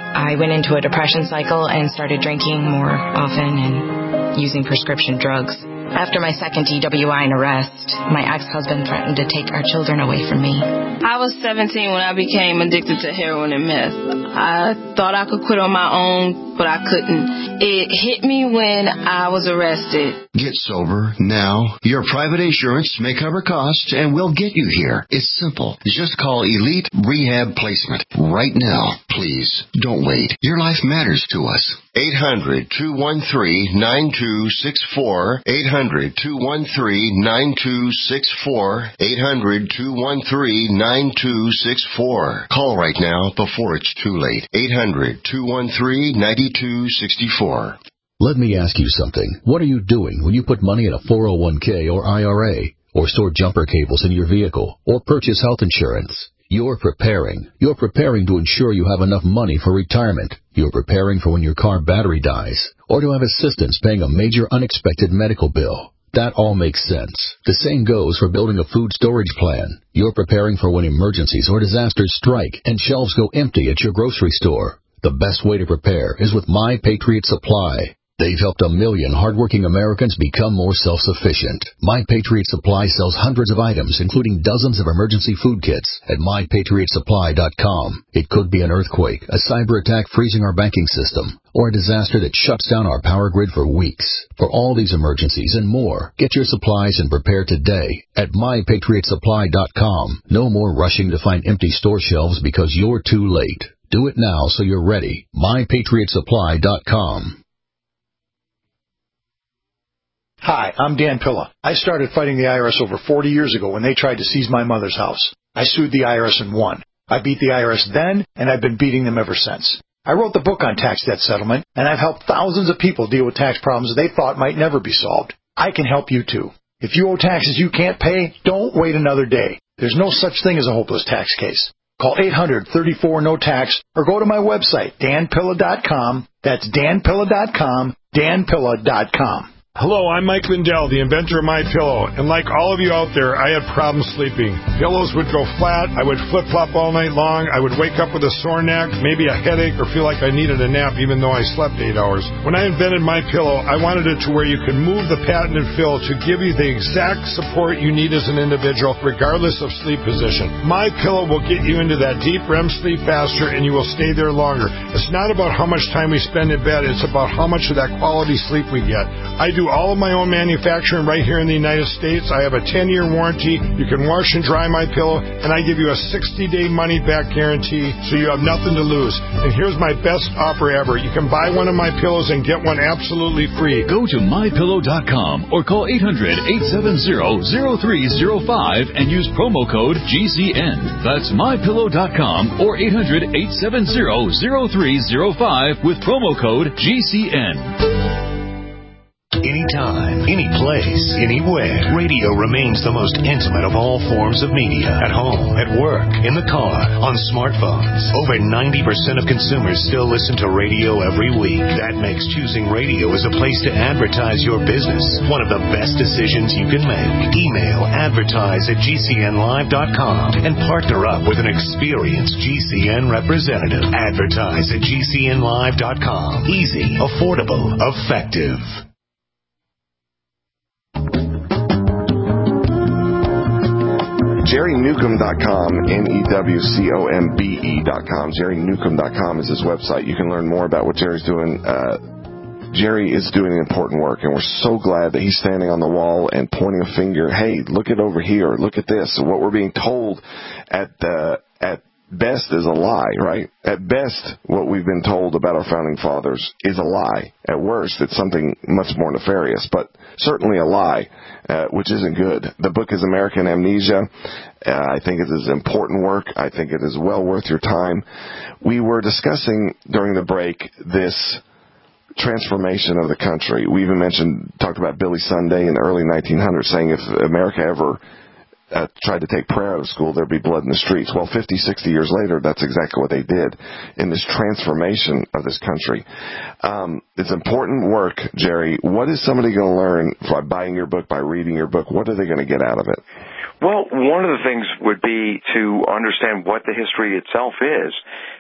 I went into a depression cycle and started drinking more often and using prescription drugs. After my second D W I and arrest, my ex-husband threatened to take our children away from me. I was seventeen when I became addicted to heroin and meth. I thought I could quit on my own, but I couldn't. It hit me when I was arrested. Get sober now. Your private insurance may cover costs and we'll get you here. It's simple. Just call Elite Rehab Placement right now. Please, don't wait. Your life matters to us. eight hundred, two one three, nine two six four. eight hundred, two one three, nine two six four. eight hundred, two one three, nine two six four. Call right now before it's too late. eight hundred, two one three, nine two six four. Let me ask you something. What are you doing when you put money in a four oh one k or I R A, or store jumper cables in your vehicle, or purchase health insurance? You're preparing. You're preparing to ensure you have enough money for retirement. You're preparing for when your car battery dies, or to have assistance paying a major unexpected medical bill. That all makes sense. The same goes for building a food storage plan. You're preparing for when emergencies or disasters strike and shelves go empty at your grocery store. The best way to prepare is with My Patriot Supply. They've helped a million hardworking Americans become more self-sufficient. My Patriot Supply sells hundreds of items, including dozens of emergency food kits, at my patriot supply dot com. It could be an earthquake, a cyber attack freezing our banking system, or a disaster that shuts down our power grid for weeks. For all these emergencies and more, get your supplies and prepare today at my patriot supply dot com. No more rushing to find empty store shelves because you're too late. Do it now so you're ready. my patriot supply dot com. Hi, I'm Dan Pilla. I started fighting the I R S over forty years ago when they tried to seize my mother's house. I sued the I R S and won. I beat the I R S then, and I've been beating them ever since. I wrote the book on tax debt settlement, and I've helped thousands of people deal with tax problems they thought might never be solved. I can help you too. If you owe taxes you can't pay, don't wait another day. There's no such thing as a hopeless tax case. Call eight hundred, thirty-four, no tax or go to my website, dan pilla dot com. That's dan pilla dot com, dan pilla dot com. Hello, I'm Mike Lindell, the inventor of MyPillow, and like all of you out there, I had problems sleeping. Pillows would go flat, I would flip-flop all night long, I would wake up with a sore neck, maybe a headache, or feel like I needed a nap even though I slept eight hours. When I invented MyPillow, I wanted it to where you could move the patented fill to give you the exact support you need as an individual, regardless of sleep position. MyPillow will get you into that deep R E M sleep faster, and you will stay there longer. It's not about how much time we spend in bed, it's about how much of that quality sleep we get. I do all of my own manufacturing right here in the United States. I have a ten-year warranty. You can wash and dry my pillow, and I give you a sixty-day money-back guarantee, so you have nothing to lose. And here's my best offer ever. You can buy one of my pillows and get one absolutely free. Go to my pillow dot com or call eight hundred, eight seven zero, zero three zero five and use promo code G C N. That's my pillow dot com or eight hundred, eight seven zero, zero three zero five with promo code G C N. Anytime, any place, anywhere, radio remains the most intimate of all forms of media. At home, at work, in the car, on smartphones. Over ninety percent of consumers still listen to radio every week. That makes choosing radio as a place to advertise your business one of the best decisions you can make. Email advertise at G C N live dot com and partner up with an experienced G C N representative. Advertise at G C N live dot com. Easy, affordable, effective. Jerry Newcomb dot com, N E W C O M B E dot com. Jerry Newcomb dot com is his website. You can learn more about what Jerry's doing. Uh, Jerry is doing important work, and we're so glad that he's standing on the wall and pointing a finger. Hey, look at over here. Look at this. What we're being told at uh, at best is a lie, right? At best, what we've been told about our founding fathers is a lie. At worst, it's something much more nefarious, but certainly a lie, uh, which isn't good. The book is American Amnesia. Uh, I think it is important work. I think it is well worth your time. We were discussing during the break this transformation of the country. We even mentioned, talked about Billy Sunday in the early nineteen hundreds, saying if America ever Uh, tried to take prayer out of school, there'd be blood in the streets. Well, fifty, sixty years later, that's exactly what they did in this transformation of this country. Um, it's important work, Jerry. What is somebody going to learn by buying your book, by reading your book? What are they going to get out of it? Well, one of the things would be to understand what the history itself is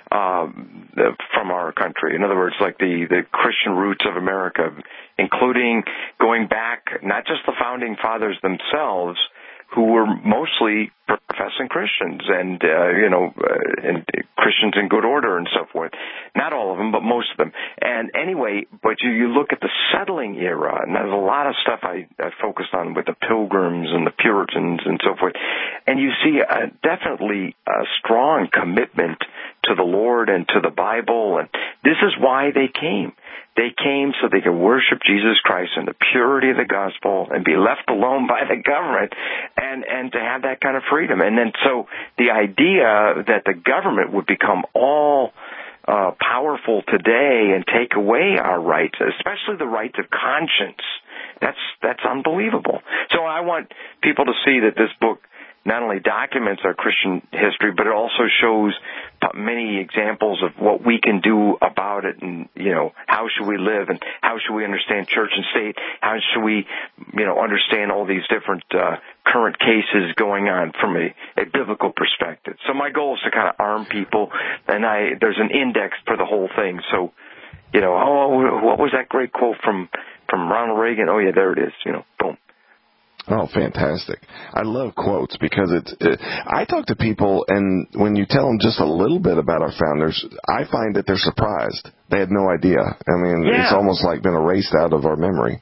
um, from our country. In other words, like the, the Christian roots of America, including going back not just the founding fathers themselves, who were mostly professing Christians and, uh, you know, uh, and Christians in good order and so forth. Not all of them, but most of them. And anyway, but you, you look at the settling era, and there's a lot of stuff I, I focused on with the Pilgrims and the Puritans and so forth. And you see a, definitely a strong commitment to the Lord and to the Bible. And this is why they came. They came so they could worship Jesus Christ in the purity of the gospel and be left alone by the government and, and to have that kind of freedom. And then so the idea that the government would become all uh, powerful today and take away our rights, especially the rights of conscience, that's, that's unbelievable. So I want people to see that this book not only documents our Christian history, but it also shows many examples of what we can do about it, and, you know, how should we live, and how should we understand church and state, how should we, you know, understand all these different uh, current cases going on from a, a biblical perspective. So my goal is to kind of arm people, and I there's an index for the whole thing. So, you know, oh, what was that great quote from, from Ronald Reagan? Oh, yeah, there it is, you know, boom. Oh, fantastic. I love quotes because it's, it, I talk to people, and when you tell them just a little bit about our founders, I find that they're surprised. They had no idea. I mean, yeah. It's almost like been erased out of our memory.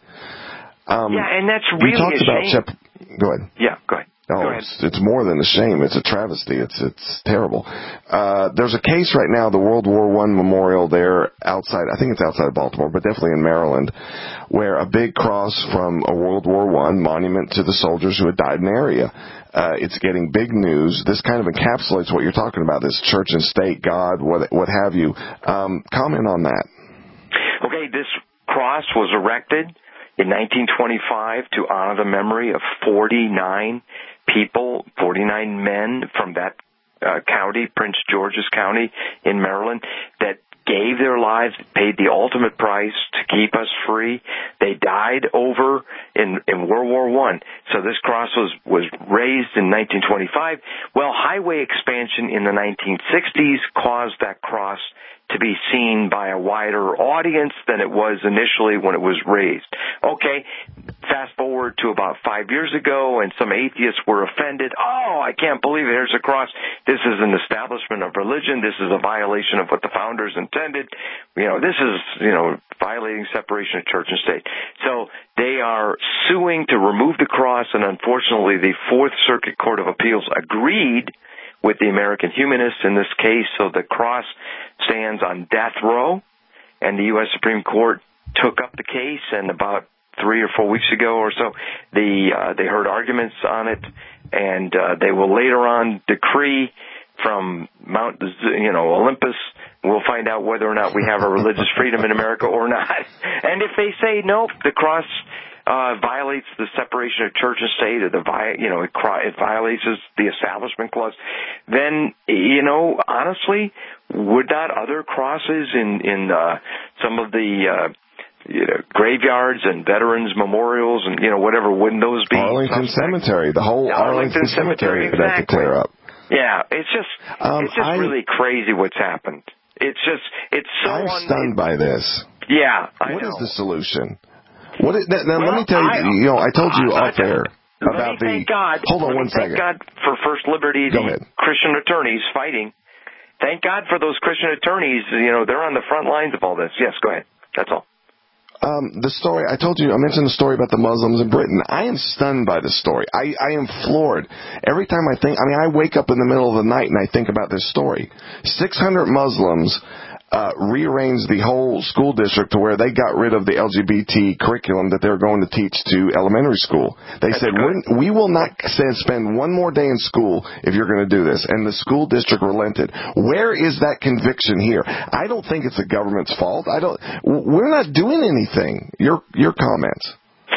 Um, yeah, and that's really you talked a about shame. Shep- Go ahead. Yeah, go ahead. Oh, it's, it's more than a shame. It's a travesty. It's it's terrible. Uh, there's a case right now, the World War One memorial there outside, I think it's outside of Baltimore, but definitely in Maryland, where a big cross from a World War One monument to the soldiers who had died in the area. Uh, it's getting big news. This kind of encapsulates what you're talking about, this church and state, God, what, what have you. Um, comment on that. Okay, this cross was erected in nineteen twenty-five to honor the memory of forty-nine people, forty-nine men from that uh, county, Prince George's County in Maryland, that gave their lives, paid the ultimate price to keep us free. They died over in, in World War One. So this cross was, was raised in nineteen twenty-five. Well, highway expansion in the nineteen sixties caused that cross to be seen by a wider audience than it was initially when it was raised. Okay, fast forward to about five years ago, and some atheists were offended. Oh, I can't believe it. Here's a cross. This is an establishment of religion. This is a violation of what the founders intended. You know, this is, you know, violating separation of church and state. So they are suing to remove the cross, and unfortunately the Fourth Circuit Court of Appeals agreed with the American Humanists in this case, so the cross stands on death row, and the U S Supreme Court took up the case, and about three or four weeks ago or so, the uh, they heard arguments on it, and uh, they will later on decree from Mount, you know, Olympus. We'll find out whether or not we have a religious freedom in America or not. And if they say no, the cross Uh, violates the separation of church and state, or the vi- you know, it, it violates the Establishment Clause, then, you know, honestly, would not other crosses in in uh, some of the uh, you know, graveyards and veterans memorials and, you know, whatever, wouldn't those be Arlington suspect? Cemetery, the whole Arlington, Arlington Cemetery would have to clear up. Yeah, it's just um, it's just I, really crazy what's happened. It's just it's so I'm un- stunned by this. Yeah, I what know. is the solution? What is, now, now well, let me tell you, I, you know, I told you I, off air about the. Thank God. Hold on let one thank second. Thank God for First Liberty, Go the ahead. Christian attorneys fighting. Thank God for those Christian attorneys. You know, they're on the front lines of all this. Yes, go ahead. That's all. Um, the story, I told you, I mentioned the story about the Muslims in Britain. I am stunned by this story. I, I am floored. Every time I think, I mean, I wake up in the middle of the night and I think about this story. six hundred Muslims uh, rearranged the whole school district to where they got rid of the L G B T curriculum that they were going to teach to elementary school. They That's said, We're, we will not spend one more day in school if you're going to do this. And the school district relented. Where is that conviction here? I don't think it's the government's fault. I don't. We're not doing anything. Your your comments.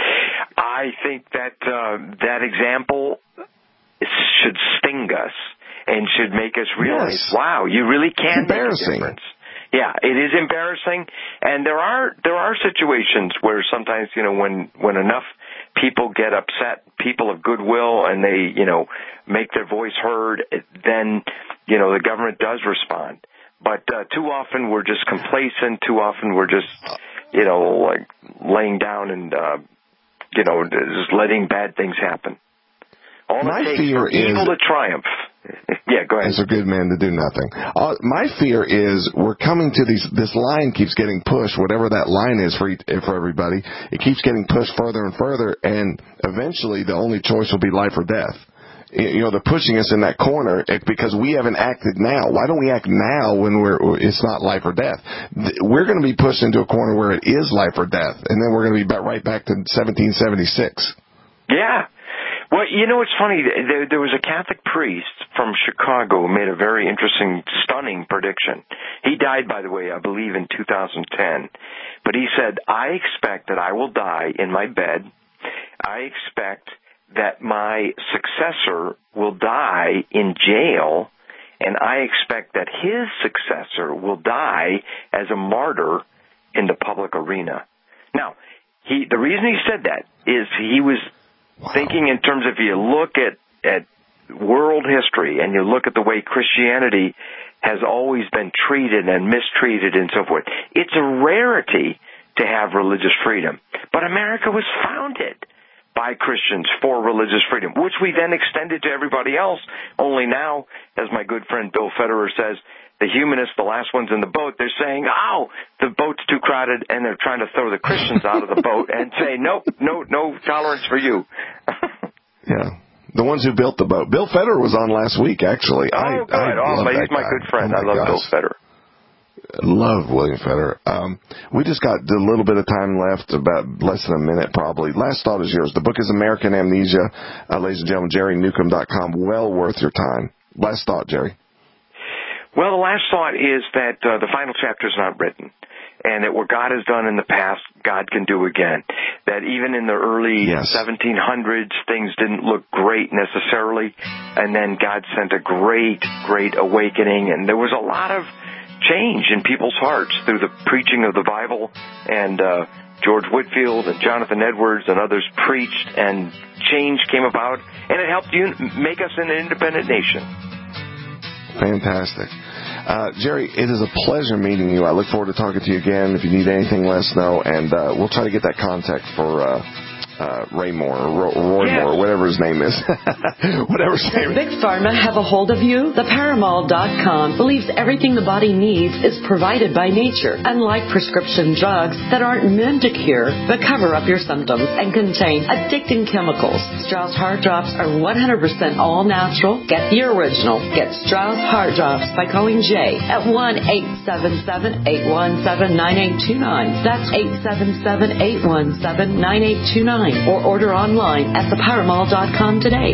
I think that uh, that example should sting us and should make us realize, yes. wow, you really can make a Embarrassing. difference. Yeah, it is embarrassing, and there are there are situations where sometimes, you know, when when enough people get upset, people of goodwill, and they, you know, make their voice heard, then, you know, the government does respond. But uh, too often we're just complacent. Too often we're just, you know, like laying down and, uh, you know, just letting bad things happen. All My it takes fear for evil is to triumph. Yeah, go ahead. As a good man to do nothing. Uh, my fear is we're coming to these. This line keeps getting pushed, whatever that line is for for everybody. It keeps getting pushed further and further, and eventually the only choice will be life or death. You know, they're pushing us in that corner because we haven't acted now. Why don't we act now when we're it's not life or death? We're going to be pushed into a corner where it is life or death, and then we're going to be right back to seventeen seventy-six. Yeah. Well, you know, it's funny. There, there was a Catholic priest from Chicago who made a very interesting, stunning prediction. He died, by the way, I believe in two thousand ten. But he said, I expect that I will die in my bed. I expect that my successor will die in jail. And I expect that his successor will die as a martyr in the public arena. Now, he the reason he said that is he was Wow. thinking in terms of, if you look at, at world history and you look at the way Christianity has always been treated and mistreated and so forth, it's a rarity to have religious freedom. But America was founded by Christians for religious freedom, which we then extended to everybody else. Only now, as my good friend Bill Federer says, the humanists, the last ones in the boat, they're saying, oh, the boat's too crowded, and they're trying to throw the Christians out of the boat and say, nope, no, no tolerance for you. Yeah. The ones who built the boat. Bill Federer was on last week, actually. Oh, I, good. I Oh, love he's that my guy. good friend. Oh, I love gosh. Bill Federer. Love William Federer. Um, we just got a little bit of time left, about less than a minute probably. Last thought is yours. The book is American Amnesia. Uh, ladies and gentlemen, Jerry Newcomb dot com. Well worth your time. Last thought, Jerry. Well, the last thought is that uh, the final chapter is not written, and that what God has done in the past, God can do again. That even in the early yes. seventeen hundreds, things didn't look great necessarily, and then God sent a great, great awakening, and there was a lot of change in people's hearts through the preaching of the Bible, and uh, George Whitefield and Jonathan Edwards and others preached, and change came about, and it helped you make us an independent nation. Fantastic. Uh, Jerry, it is a pleasure meeting you. I look forward to talking to you again. If you need anything, let us know, and uh, we'll try to get that contact for uh, uh, Ray Moore or Roy yes. Moore, whatever his name is. whatever his name is. Does Big Pharma have a hold of you? The Paramall dot com believes everything the body needs is provided by nature, unlike prescription drugs that aren't meant to cure but cover up your symptoms and contain addicting chemicals. Strauss Heart Drops are one hundred percent all natural. Get the original. Get Strauss Heart Drops by calling Jay at one eight seven seven, eight one seven, nine eight two nine. That's eight seven seven, eight one seven, nine eight two nine. Or order online at the Paramall dot com today.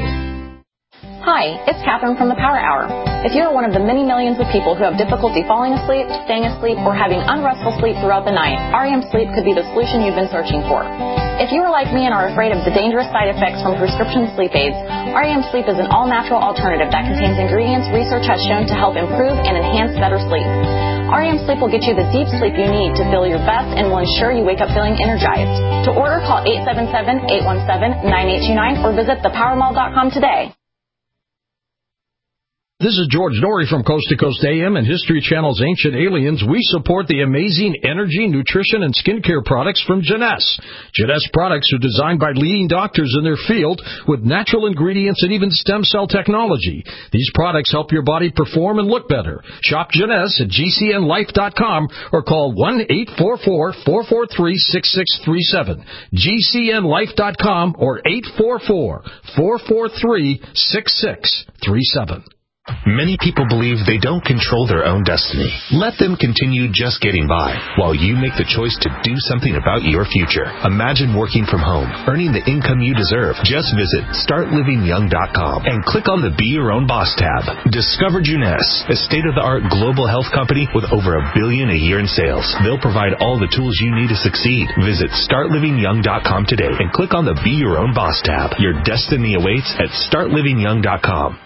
Hi, it's Catherine from the Power Hour. If you're one of the many millions of people who have difficulty falling asleep, staying asleep, or having unrestful sleep throughout the night, R E M Sleep could be the solution you've been searching for. If you are like me and are afraid of the dangerous side effects from prescription sleep aids, R E M Sleep is an all-natural alternative that contains ingredients research has shown to help improve and enhance better sleep. R E M Sleep will get you the deep sleep you need to feel your best and will ensure you wake up feeling energized. To order, call eight seven seven, eight one seven, nine eight two nine or visit the Powermall dot com today. This is George Norrie from Coast to Coast A M and History Channel's Ancient Aliens. We support the amazing energy, nutrition, and skincare products from Jeunesse. Jeunesse products are designed by leading doctors in their field with natural ingredients and even stem cell technology. These products help your body perform and look better. Shop Jeunesse at G C N life dot com or call one eight four four, four four three, six six three seven. G C N life dot com or eight four four, four four three, six six three seven. Many people believe they don't control their own destiny. Let them continue just getting by while you make the choice to do something about your future. Imagine working from home, earning the income you deserve. Just visit start living young dot com and click on the Be Your Own Boss tab. Discover Jeunesse, a state-of-the-art global health company with over a billion a year in sales. They'll provide all the tools you need to succeed. Visit start living young dot com today and click on the Be Your Own Boss tab. Your destiny awaits at start living young dot com.